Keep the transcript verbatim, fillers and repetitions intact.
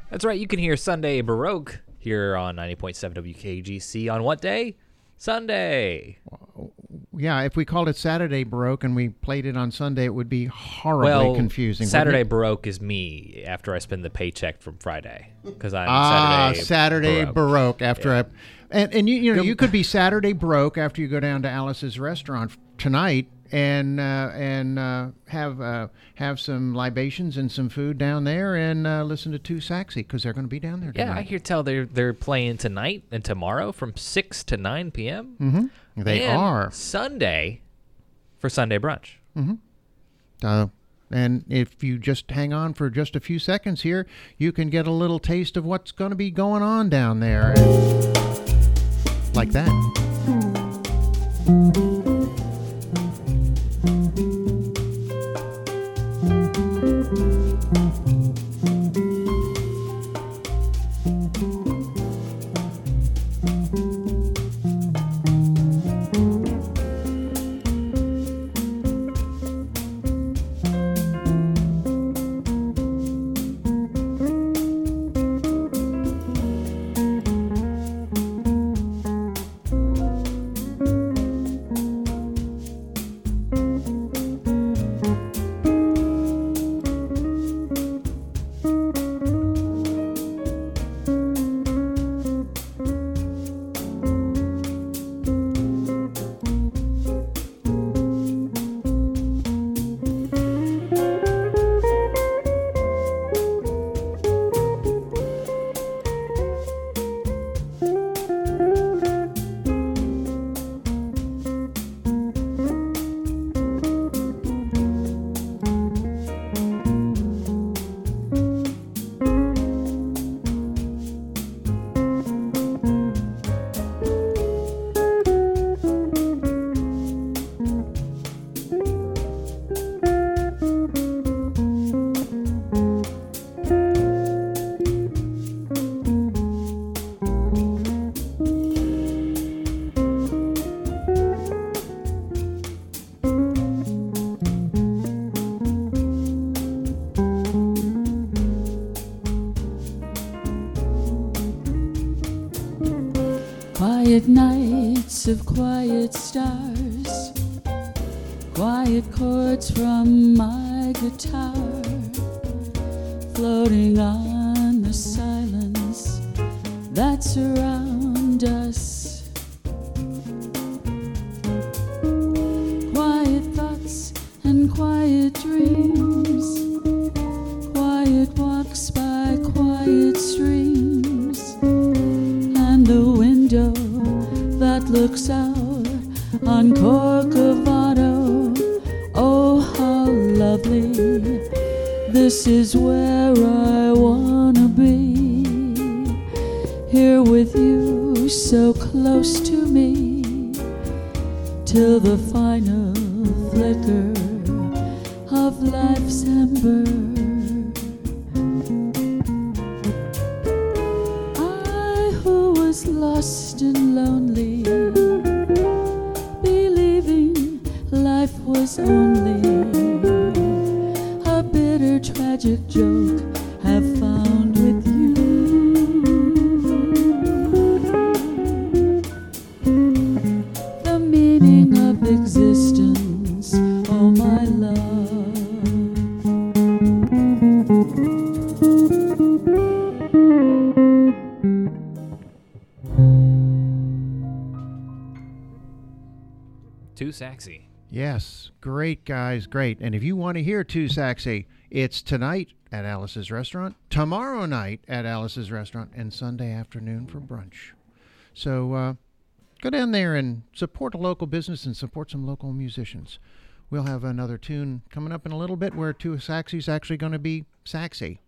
That's right. You can hear Sunday Baroque here on ninety point seven W K G C on what day? Sunday. Yeah, if we called it Saturday Baroque and we played it on Sunday, it would be horribly well, confusing. Saturday Baroque is me after I spend the paycheck from Friday because I'm ah, Saturday Saturday Baroque, Baroque after yeah. I, and and you you know you could be Saturday Baroque after you go down to Alice's restaurant tonight and uh, and uh, have uh, have some libations and some food down there and uh, listen to Two Saxy because they're going to be down there tonight. Yeah, I hear tell they're they're playing tonight and tomorrow from six to nine p.m. Mm-hmm. They and are Sunday for Sunday brunch. Mm-hmm. Uh, and if you just hang on for just a few seconds here, you can get a little taste of what's going to be going on down there, and like that. Quiet nights of quiet stars, quiet chords from my guitar, floating on the silence that surround us. Quiet thoughts and quiet dreams, quiet walks by quiet streams, and the window that looks out on Corcovado. Oh, how lovely, this is where I wanna be, here with you so close to me, till the final flicker of life's ember. I who was lost and lonely, believing life was only a bitter tragic joke, have found with you the meaning of existence, oh my love. Too Saxy. Yes, great guys, great. And if you want to hear Two Saxy, it's tonight at Alice's Restaurant, tomorrow night at Alice's Restaurant, and Sunday afternoon for brunch. So uh, go down there and support a local business and support some local musicians. We'll have another tune coming up in a little bit where Two Saxy's actually going to be Saxy.